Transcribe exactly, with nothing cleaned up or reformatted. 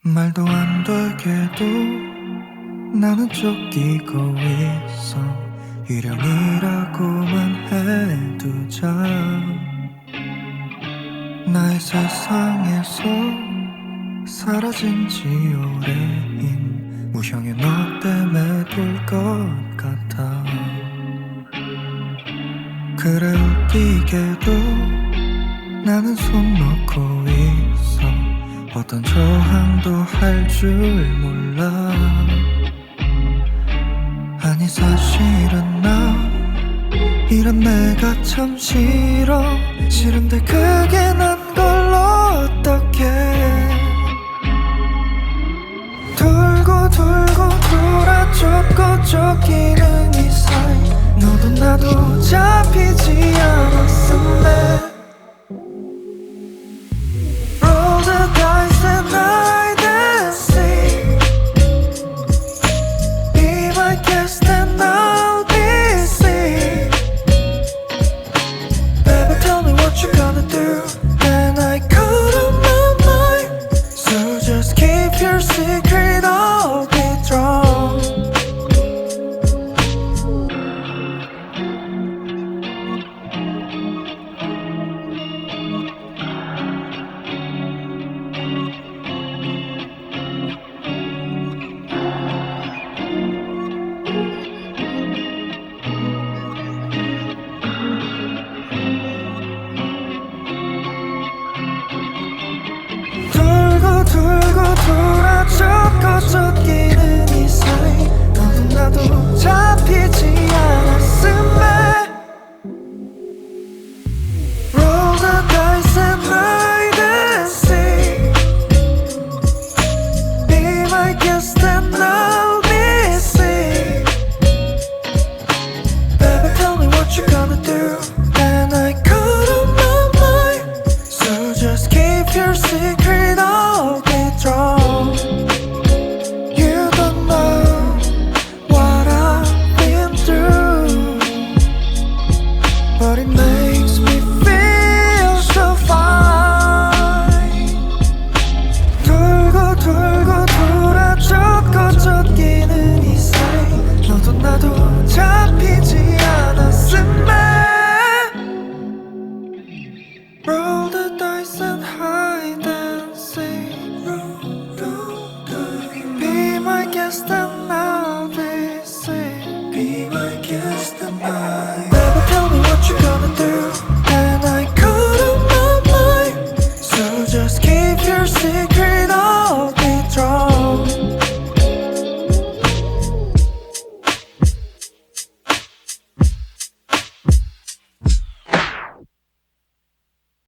말도 안 되게도 나는 쫓기고 있어. 유령이라고만 해두자. 나의 세상에서 사라진 지 오래인 무형의 너 때문에 돌 것 같아. 그래 웃기게도 나는 손 놓고 있어. 어떤 저항도 할 줄 몰라. 아니 사실은 나 이런 내가 참 싫어. 싫은데 그게 난 걸 어떡해. 돌고 돌고 돌아 쫓고 쫓기는 이 사이 너도 나도 잡히지 않았었네. Roll the dice and hide and seek. Be my guest and I'll be sick. Baby tell me what you gonna do. And I caught on my mind. So just keep your secret, I'll be drawn. 돌고 돌고 돌아 쫓고 쫓기는 이 사이 너도 나도 잘